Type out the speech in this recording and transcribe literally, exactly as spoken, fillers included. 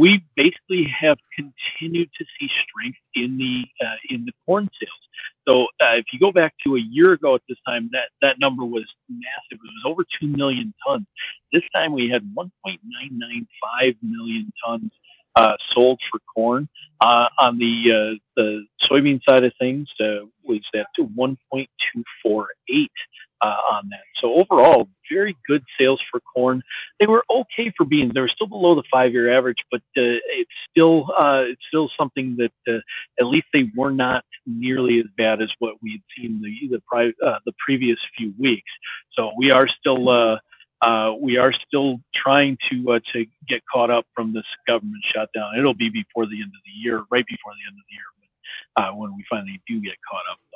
we basically have continued to see strength in the uh, in the corn sales. So uh, if you go back to a year ago at this time, that that number was massive. It was over two million tons. This time we had one point nine nine five million tons uh, sold for corn. Uh, on the uh, the soybean side of things, uh, was at to one point two four eight uh, on that. So overall, very good sales for corn. They were okay for beans. They were still below the five-year average, but uh, it's still uh, it's still something that uh, at least they were not nearly as bad as what we had seen the the, pri- uh, the previous few weeks. So we are still. Uh, uh, we are still trying to uh, to get caught up from this government shutdown. It'll be before the end of the year, right before the end of the year, uh, when we finally do get caught up.